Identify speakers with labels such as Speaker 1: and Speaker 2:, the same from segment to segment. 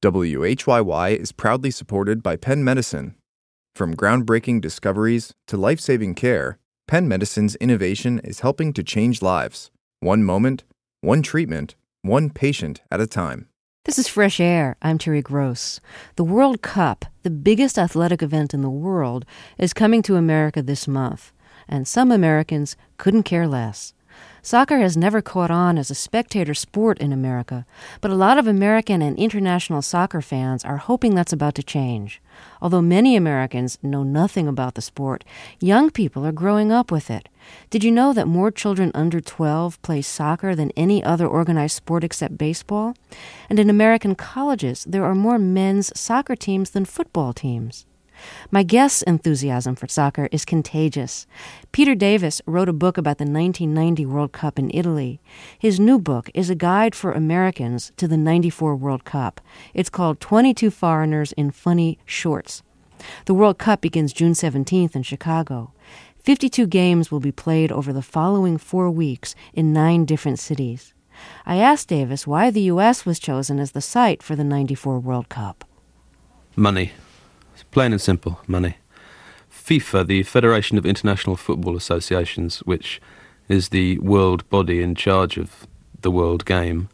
Speaker 1: WHYY is proudly supported by Penn Medicine. From groundbreaking discoveries to life-saving care, Penn Medicine's innovation is helping to change lives. One moment, one treatment, one patient at a time.
Speaker 2: This is Fresh Air. I'm Terry Gross. The World Cup, the biggest athletic event in the world, is coming to America this month, and some Americans couldn't care less. Soccer has never caught on as a spectator sport in America, but a lot of American and international soccer fans are hoping that's about to change. Although many Americans know nothing about the sport, young people are growing up with it. Did you know that more children under 12 play soccer than any other organized sport except baseball? And in American colleges, there are more men's soccer teams than football teams. My guest's enthusiasm for soccer is contagious. Peter Davis wrote a book about the 1990 World Cup in Italy. His new book is a guide for Americans to the 94 World Cup. It's called 22 Foreigners in Funny Shorts. The World Cup begins June 17th in Chicago. 52 games will be played over the following 4 weeks in 9 different cities. I asked Davis why the U.S. was chosen as the site for the 94 World Cup.
Speaker 3: Money. Plain and simple, money. FIFA, the Federation of International Football Associations, which is the world body in charge of the world game,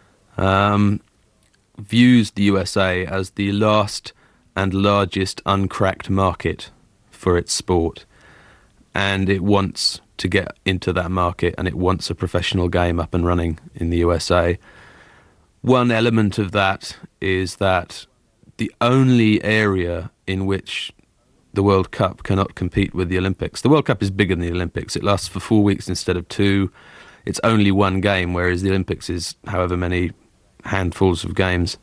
Speaker 3: views the USA as the last and largest uncracked market for its sport. And it wants to get into that market, and it wants a professional game up and running in the USA. One element of that is that the only area in which the World Cup cannot compete with the Olympics. The World Cup is bigger than the Olympics. It lasts for 4 weeks instead of 2. It's only one game, whereas the Olympics is however many handfuls of games.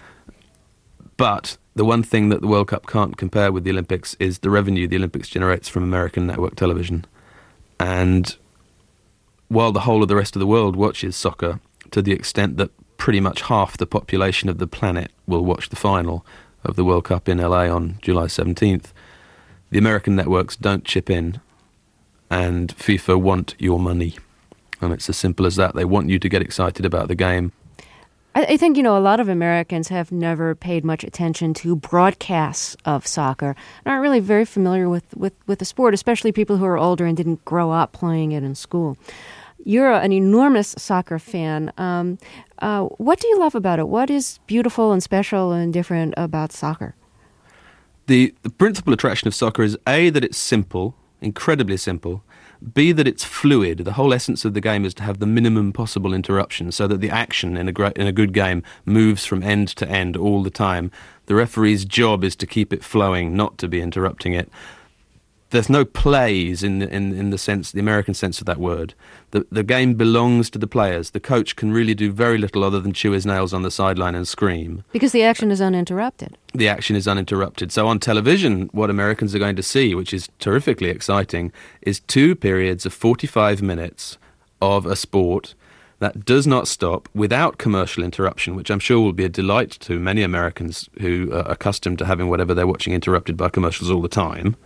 Speaker 3: But the one thing that the World Cup can't compare with the Olympics is the revenue the Olympics generates from American network television. And while the whole of the rest of the world watches soccer, to the extent that pretty much half the population of the planet will watch the final of the World Cup in LA on July 17th, the American networks don't chip in, and FIFA want your money. And it's as simple as that. They want you to get excited about the game.
Speaker 2: I think, a lot of Americans have never paid much attention to broadcasts of soccer and aren't really very familiar with the sport, especially people who are older and didn't grow up playing it in school. You're an enormous soccer fan. What do you love about it? What is beautiful and special and different about soccer?
Speaker 3: The principal attraction of soccer is A, that it's simple, incredibly simple. B, that it's fluid. The whole essence of the game is to have the minimum possible interruption so that the action in a good game moves from end to end all the time. The referee's job is to keep it flowing, not to be interrupting it. There's no plays in the sense, the American sense of that word. The game belongs to the players. The coach can really do very little other than chew his nails on the sideline and scream.
Speaker 2: Because the action is uninterrupted.
Speaker 3: The action is uninterrupted. So on television, what Americans are going to see, which is terrifically exciting, is 2 periods of 45 minutes of a sport that does not stop without commercial interruption, which I'm sure will be a delight to many Americans who are accustomed to having whatever they're watching interrupted by commercials all the time.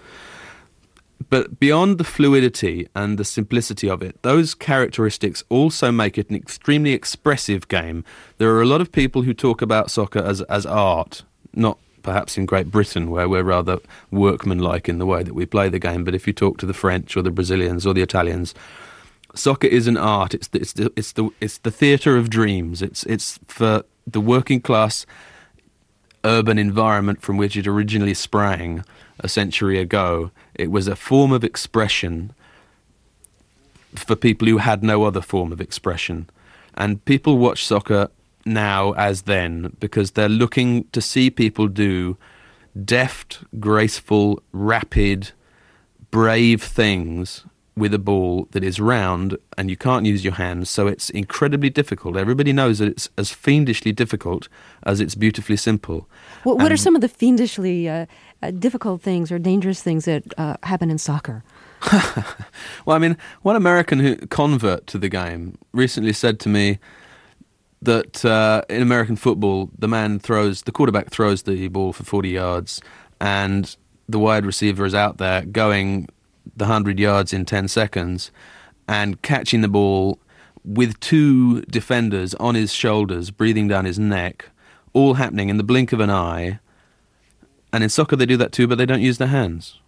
Speaker 3: But beyond the fluidity and the simplicity of it, those characteristics also make it an extremely expressive game. There are a lot of people who talk about soccer as art, not perhaps in Great Britain, where we're rather workmanlike in the way that we play the game, but if you talk to the French or the Brazilians or the Italians, soccer is an art. It's the theatre of dreams. It's for the working class urban environment from which it originally sprang a century ago. It was a form of expression for people who had no other form of expression. And people watch soccer now as then because they're looking to see people do deft, graceful, rapid, brave things with a ball that is round and you can't use your hands, so it's incredibly difficult. Everybody knows that it's as fiendishly difficult as it's beautifully simple.
Speaker 2: What are some of the fiendishly difficult things or dangerous things that happen in soccer?
Speaker 3: Well, I mean, one American convert to the game recently said to me that in American football, the quarterback throws the ball for 40 yards and the wide receiver is out there going the 100 yards in 10 seconds and catching the ball with 2 defenders on his shoulders, breathing down his neck, all happening in the blink of an eye. And in soccer they do that too, but they don't use their hands.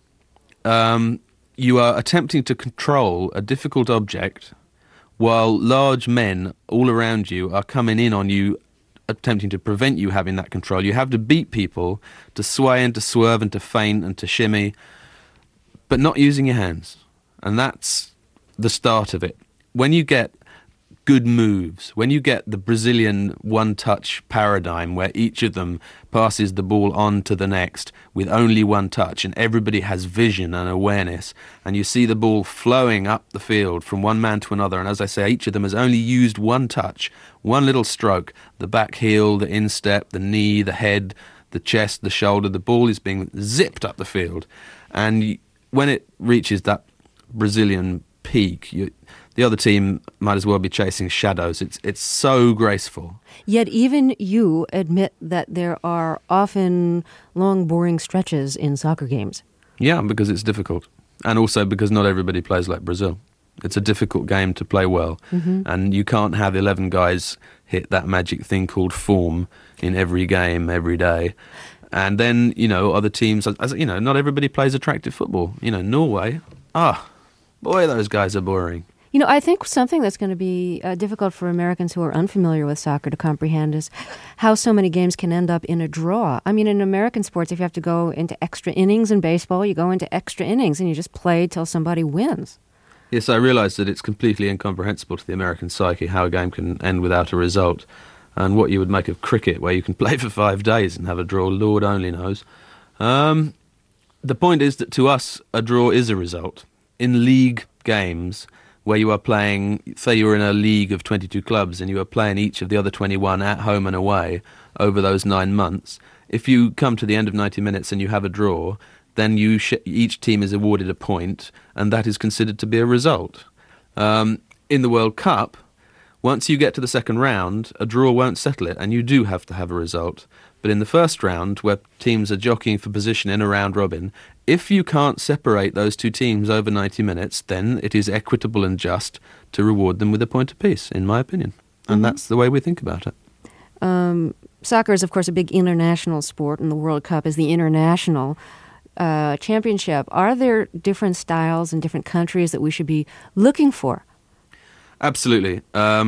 Speaker 3: You are attempting to control a difficult object while large men all around you are coming in on you, attempting to prevent you having that control. You have to beat people, to sway and to swerve and to feint and to shimmy, but not using your hands. And that's the start of it. When you get good moves, when you get the Brazilian one-touch paradigm where each of them passes the ball on to the next with only one touch and everybody has vision and awareness, and you see the ball flowing up the field from one man to another, and as I say, each of them has only used one touch, one little stroke, the back heel, the instep, the knee, the head, the chest, the shoulder, the ball is being zipped up the field. And when it reaches that Brazilian peak, the other team might as well be chasing shadows. It's so graceful.
Speaker 2: Yet even you admit that there are often long, boring stretches in soccer games.
Speaker 3: Yeah, because it's difficult. And also because not everybody plays like Brazil. It's a difficult game to play well. Mm-hmm. And you can't have 11 guys hit that magic thing called form in every game, every day. And then, other teams, not everybody plays attractive football. Norway, boy, those guys are boring.
Speaker 2: I think something that's going to be difficult for Americans who are unfamiliar with soccer to comprehend is how so many games can end up in a draw. I mean, in American sports, if you have to go into extra innings in baseball, you go into extra innings and you just play till somebody wins.
Speaker 3: Yes, I realise that it's completely incomprehensible to the American psyche how a game can end without a result. And what you would make of cricket, where you can play for 5 days and have a draw, Lord only knows. The point is that to us, a draw is a result. In league games, where you are playing, say you were in a league of 22 clubs and you are playing each of the other 21 at home and away over those 9 months, if you come to the end of 90 minutes and you have a draw, then each team is awarded a point, and that is considered to be a result. In the World Cup, once you get to the second round, a draw won't settle it, and you do have to have a result. But in the first round, where teams are jockeying for position in a round robin, if you can't separate those two teams over 90 minutes, then it is equitable and just to reward them with a point apiece, in my opinion. And that's the way we think about it.
Speaker 2: Soccer is, of course, a big international sport, and the World Cup is the international championship. Are there different styles in different countries that we should be looking for?
Speaker 3: Absolutely.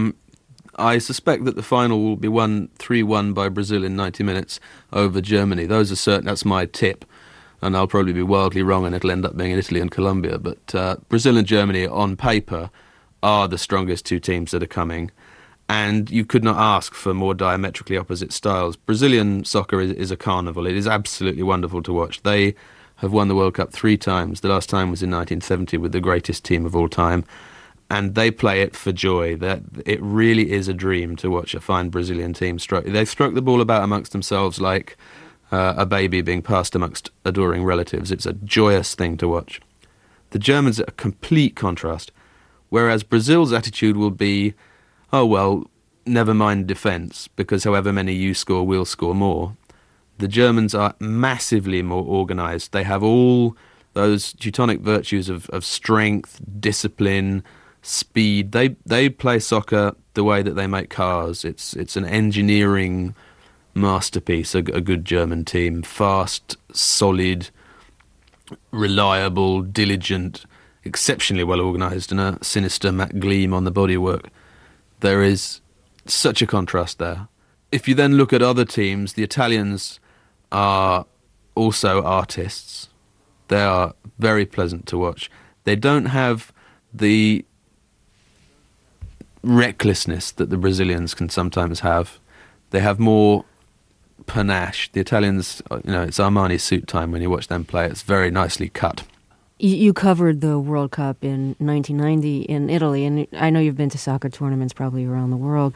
Speaker 3: I suspect that the final will be 3-1 by Brazil in 90 minutes over Germany. Those are certain. That's my tip. And I'll probably be wildly wrong and it'll end up being in Italy and Colombia. But Brazil and Germany, on paper, are the strongest two teams that are coming. And you could not ask for more diametrically opposite styles. Brazilian soccer is a carnival. It is absolutely wonderful to watch. They have won the World Cup 3 times. The last time was in 1970 with the greatest team of all time. And they play it for joy. That it really is a dream to watch a fine Brazilian team stroke. They stroke the ball about amongst themselves like a baby being passed amongst adoring relatives. It's a joyous thing to watch. The Germans are a complete contrast, whereas Brazil's attitude will be, oh well, never mind defence, because however many you score, we'll score more. The Germans are massively more organised. They have all those Teutonic virtues of strength, discipline, speed. They play soccer the way that they make cars. It's an engineering masterpiece, a good German team. Fast, solid, reliable, diligent, exceptionally well organised, and a sinister Matt Gleam on the bodywork. There is such a contrast there. If you then look at other teams, the Italians are also artists. They are very pleasant to watch. They don't have the recklessness that the Brazilians can sometimes have. They have more panache. The Italians, it's Armani suit time when you watch them play. It's very nicely cut.
Speaker 2: You covered the World Cup in 1990 in Italy, and I know you've been to soccer tournaments probably around the world.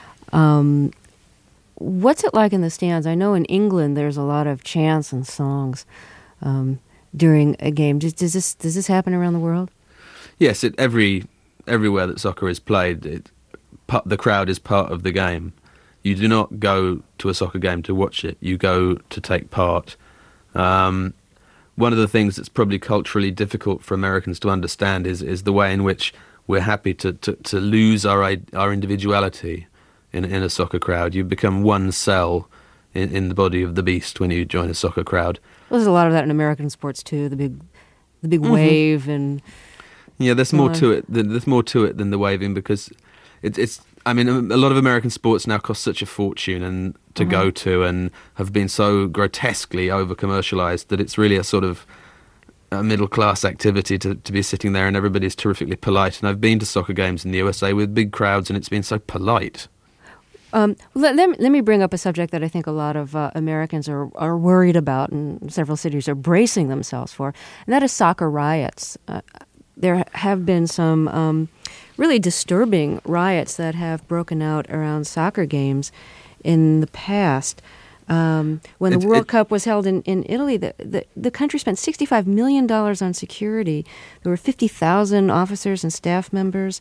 Speaker 2: What's it like in the stands? I know in England there's a lot of chants and songs during a game. Does this happen around the world?
Speaker 3: Yes, everywhere that soccer is played, the crowd is part of the game. You do not go to a soccer game to watch it. You go to take part. One of the things that's probably culturally difficult for Americans to understand is the way in which we're happy to lose our individuality in a soccer crowd. You become one cell in the body of the beast when you join a soccer crowd.
Speaker 2: Well, there's a lot of that in American sports too. The big wave and
Speaker 3: there's more to it. There's more to it than the waving, because it's. I mean, a lot of American sports now cost such a fortune and to go to, and have been so grotesquely over commercialized that it's really a sort of a middle class activity to be sitting there, and everybody's terrifically polite. And I've been to soccer games in the USA with big crowds, and it's been so polite.
Speaker 2: Let me bring up a subject that I think a lot of Americans are worried about, and several cities are bracing themselves for, and that is soccer riots. There have been some really disturbing riots that have broken out around soccer games in the past. When the World Cup was held in Italy, the country spent $65 million on security. There were 50,000 officers and staff members.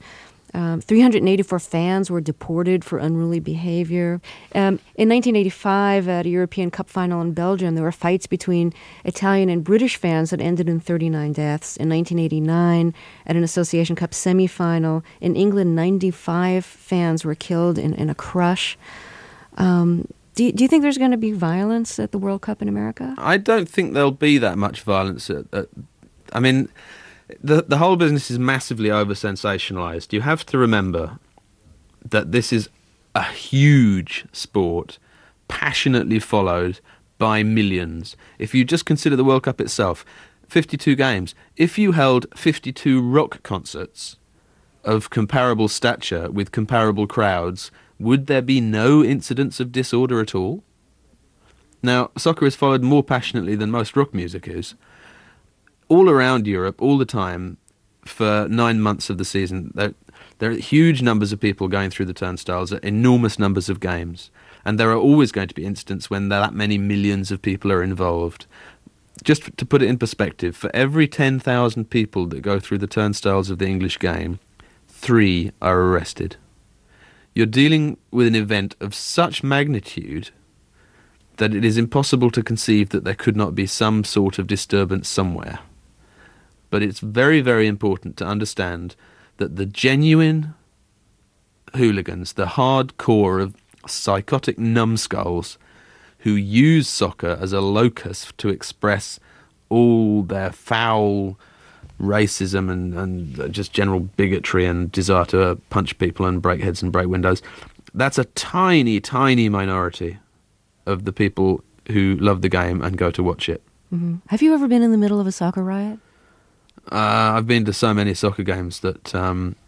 Speaker 2: 384 fans were deported for unruly behavior. In 1985, at a European Cup final in Belgium, there were fights between Italian and British fans that ended in 39 deaths. In 1989, at an Association Cup semifinal in England, 95 fans were killed in a crush. Do you think there's going to be violence at the World Cup in America?
Speaker 3: I don't think there'll be that much violence. I mean, the whole business is massively over-sensationalized. You have to remember that this is a huge sport, passionately followed by millions. If you just consider the World Cup itself, 52 games. If you held 52 rock concerts of comparable stature with comparable crowds, would there be no incidents of disorder at all? Now, soccer is followed more passionately than most rock music is. All around Europe, all the time, for 9 months of the season, there are huge numbers of people going through the turnstiles at enormous numbers of games. And there are always going to be incidents when that many millions of people are involved. Just to put it in perspective, for every 10,000 people that go through the turnstiles of the English game, 3 are arrested. You're dealing with an event of such magnitude that it is impossible to conceive that there could not be some sort of disturbance somewhere. But it's very, very important to understand that the genuine hooligans, the hardcore of psychotic numbskulls who use soccer as a locus to express all their foul racism and just general bigotry and desire to punch people and break heads and break windows, that's a tiny, tiny minority of the people who love the game and go to watch it.
Speaker 2: Mm-hmm. Have you ever been in the middle of a soccer riot?
Speaker 3: I've been to so many soccer games that,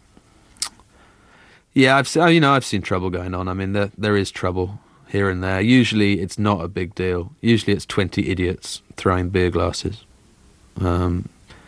Speaker 3: I've seen trouble going on. I mean, there is trouble here and there. Usually, it's not a big deal. Usually, it's 20 idiots throwing beer glasses. The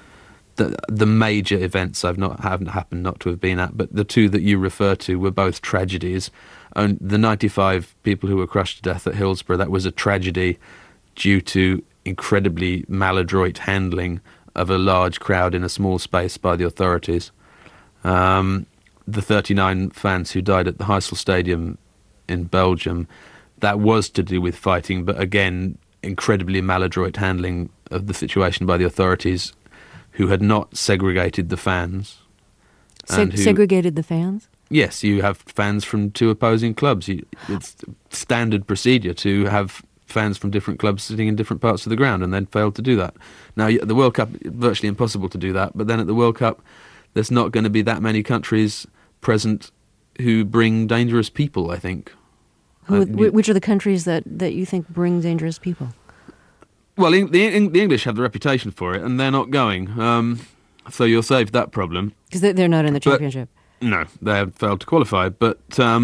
Speaker 3: major events haven't happened not to have been at, but the two that you refer to were both tragedies. And the 95 people who were crushed to death at Hillsborough, that was a tragedy due to incredibly maladroit handling of a large crowd in a small space by the authorities. The 39 fans who died at the Heysel Stadium in Belgium, that was to do with fighting, but again, incredibly maladroit handling of the situation by the authorities, who had not segregated the fans.
Speaker 2: Segregated the fans?
Speaker 3: Yes, you have fans from 2 opposing clubs. It's standard procedure to have fans from different clubs sitting in different parts of the ground, and then failed to do that. Now, at the World Cup, virtually impossible to do that, but then at the World Cup, there's not going to be that many countries present who bring dangerous people, I think.
Speaker 2: Which are the countries that you think bring dangerous people?
Speaker 3: Well, the English have the reputation for it, and they're not going. So you'll save that problem.
Speaker 2: Because they're not in the championship.
Speaker 3: No, they have failed to qualify. But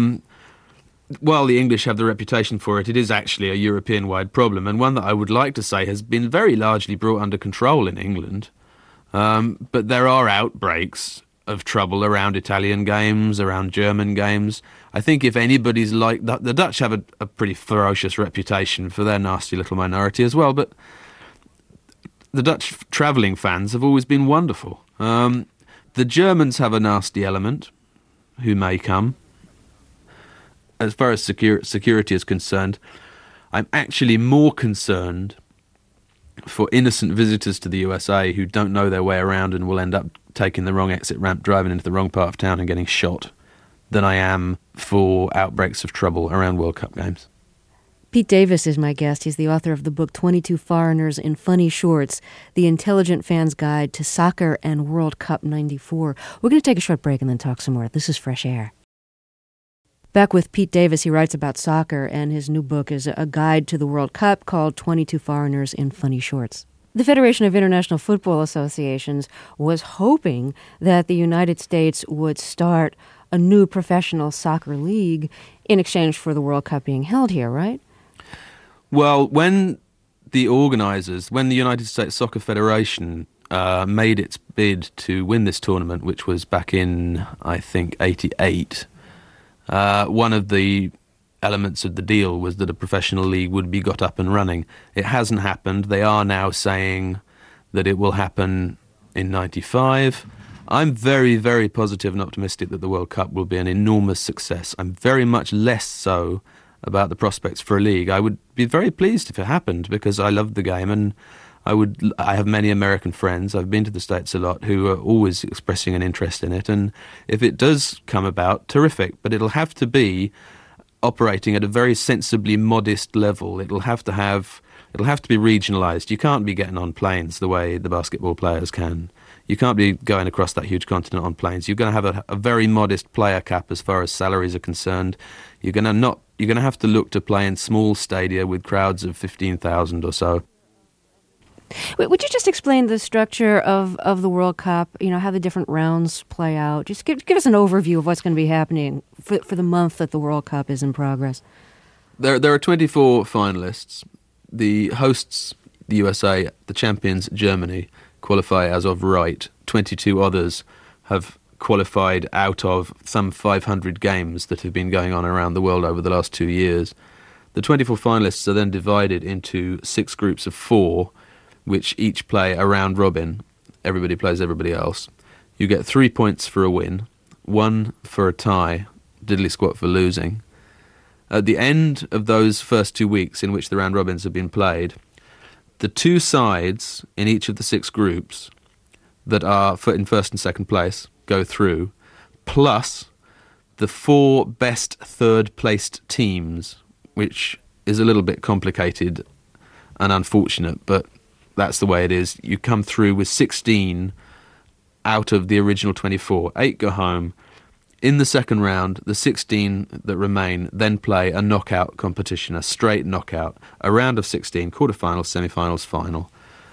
Speaker 3: while the English have the reputation for it, it is actually a European-wide problem, and one that I would like to say has been very largely brought under control in England. But there are outbreaks of trouble around Italian games, around German games. I think if anybody's like... The Dutch have a pretty ferocious reputation for their nasty little minority as well, but the Dutch travelling fans have always been wonderful. The Germans have a nasty element who may come. As far as security is concerned, I'm actually more concerned for innocent visitors to the USA who don't know their way around and will end up taking the wrong exit ramp, driving into the wrong part of town and getting shot, than I am for outbreaks of trouble around World Cup games.
Speaker 2: Pete Davis is my guest. He's the author of the book 22 Foreigners in Funny Shorts, The Intelligent Fan's Guide to Soccer and World Cup 94. We're going to take a short break and then talk some more. This is Fresh Air. Back with Pete Davis, he writes about soccer, and his new book is a guide to the World Cup called 22 Foreigners in Funny Shorts. The Federation of International Football Associations was hoping that the United States would start a new professional soccer league in exchange for the World Cup being held here, right?
Speaker 3: Well, when the United States Soccer Federation made its bid to win this tournament, which was back in, I think, 88, one of the elements of the deal was that a professional league would be got up and running. It hasn't happened. They are now saying that it will happen in 95. I'm very, very positive and optimistic that the World Cup will be an enormous success. I'm very much less so about the prospects for a league. I would be very pleased if it happened because I love the game, and I have many American friends. I've been to the States a lot who are always expressing an interest in it, and if it does come about, terrific. But it'll have to be operating at a very sensibly modest level. It'll have to be regionalised. You can't be getting on planes the way the basketball players can. You can't be going across that huge continent on planes. You're going to have a very modest player cap as far as salaries are concerned. You're going to have to look to play in small stadia with crowds of 15,000 or so.
Speaker 2: Wait, would you just explain the structure of the World Cup, how the different rounds play out? Just give us an overview of what's going to be happening for the month that the World Cup is in progress.
Speaker 3: There are 24 finalists. The hosts, the USA, the champions, Germany, qualify as of right. 22 others have qualified out of some 500 games that have been going on around the world over the last 2 years. The 24 finalists are then divided into 6 groups of 4, which each play a round robin. Everybody plays everybody else. You get 3 points for a win, 1 for a tie, diddly squat for losing. At the end of those first 2 weeks in which the round robins have been played, the 2 sides in each of the 6 groups that are in first and second place go through, plus the 4 best third-placed teams, which is a little bit complicated and unfortunate, but that's the way it is. You come through with 16 out of the original 24. 8 go home. In the second round, the 16 that remain then play a knockout competition, a straight knockout, a round of 16, quarterfinals, semi-finals, final.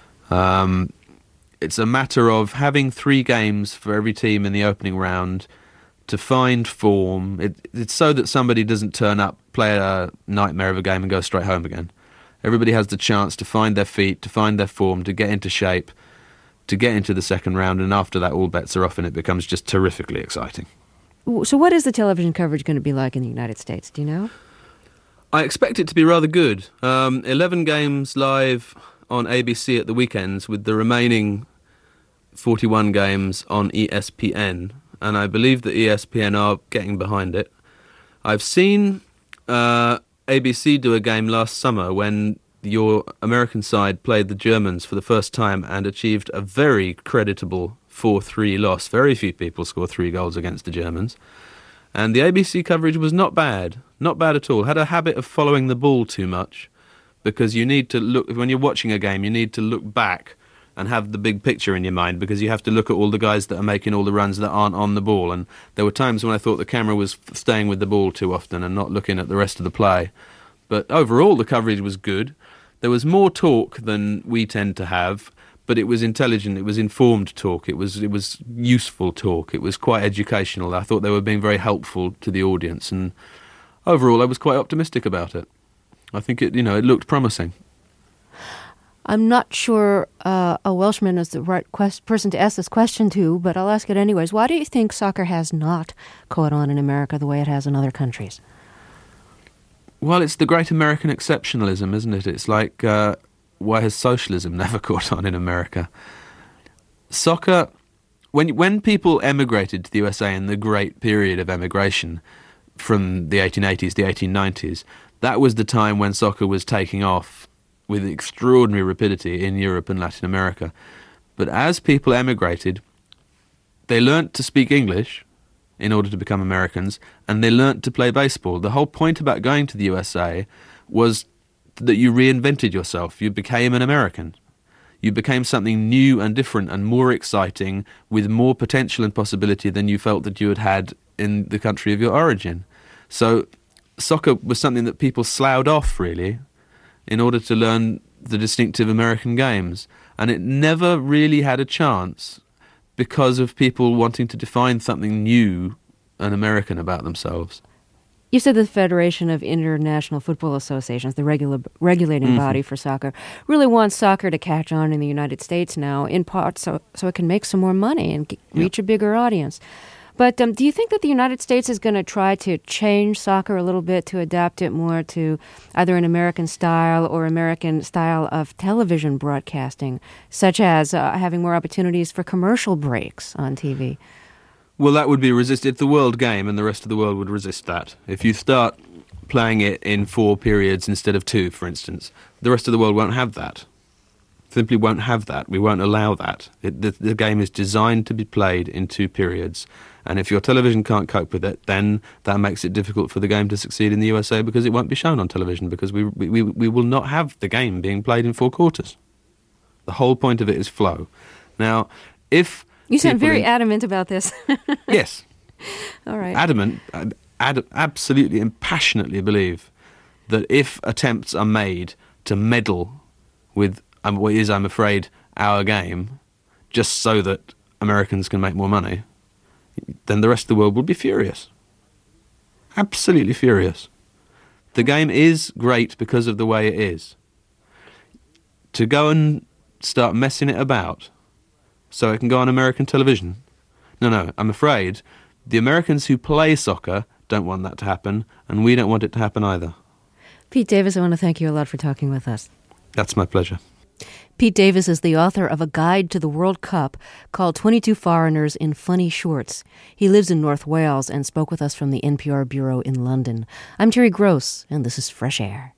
Speaker 3: It's a matter of having 3 games for every team in the opening round to find form. It's so that somebody doesn't turn up, play a nightmare of a game and go straight home again. Everybody has the chance to find their feet, to find their form, to get into shape, to get into the second round, and after that all bets are off and it becomes just terrifically exciting.
Speaker 2: So what is the television coverage going to be like in the United States? Do you know?
Speaker 3: I expect it to be rather good. 11 games live on ABC at the weekends with the remaining 41 games on ESPN, and I believe that ESPN are getting behind it. I've seen ABC do a game last summer when your American side played the Germans for the first time and achieved a very creditable 4-3 loss. Very few people score 3 goals against the Germans. And the ABC coverage was not bad at all. Had a habit of following the ball too much, because you need to look, when you're watching a game, you need to look back and have the big picture in your mind, because you have to look at all the guys that are making all the runs that aren't on the ball. And there were times when I thought the camera was staying with the ball too often and not looking at the rest of the play. But overall, the coverage was good. There was more talk than we tend to have, but it was intelligent, it was informed talk, it was useful talk, it was quite educational. I thought they were being very helpful to the audience, and overall I was quite optimistic about it. I think it looked promising.
Speaker 2: I'm not sure a Welshman is the right person to ask this question to, but I'll ask it anyways. Why do you think soccer has not caught on in America the way it has in other countries?
Speaker 3: Well, it's the great American exceptionalism, isn't it? It's like, why has socialism never caught on in America? Soccer, when people emigrated to the USA in the great period of emigration from the 1880s, the 1890s, that was the time when soccer was taking off with extraordinary rapidity in Europe and Latin America. But as people emigrated, they learnt to speak English in order to become Americans, and they learnt to play baseball. The whole point about going to the USA was that you reinvented yourself. You became an American. You became something new and different and more exciting with more potential and possibility than you felt that you had had in the country of your origin. So soccer was something that people sloughed off, really, in order to learn the distinctive American games. And it never really had a chance because of people wanting to define something new and American about themselves.
Speaker 2: You said the Federation of International Football Associations, the regulating body for soccer, really wants soccer to catch on in the United States now, in part so it can make some more money and reach a bigger audience. But do you think that the United States is going to try to change soccer a little bit to adapt it more to either an American style or American style of television broadcasting, such as having more opportunities for commercial breaks on TV?
Speaker 3: Well, that would be resisted. It's the world game, and the rest of the world would resist that. If you start playing it in 4 periods instead of 2, for instance, the rest of the world won't have that. Simply won't have that. We won't allow that. The game is designed to be played in 2 periods, and if your television can't cope with it, then that makes it difficult for the game to succeed in the USA because it won't be shown on television, because we will not have the game being played in 4 quarters. The whole point of it is flow. Now, if...
Speaker 2: You sound very adamant about this.
Speaker 3: Yes.
Speaker 2: All right.
Speaker 3: Adamant, absolutely and passionately believe that if attempts are made to meddle with what is, I'm afraid, our game, just so that Americans can make more money, then the rest of the world will be furious. Absolutely furious. The game is great because of the way it is. To go and start messing it about so it can go on American television? No, I'm afraid the Americans who play soccer don't want that to happen, and we don't want it to happen either.
Speaker 2: Pete Davis, I want to thank you a lot for talking with us.
Speaker 3: That's my pleasure.
Speaker 2: Pete Davis is the author of a guide to the World Cup called 22 Foreigners in Funny Shorts. He lives in North Wales and spoke with us from the NPR bureau in London. I'm Terry Gross, and this is Fresh Air.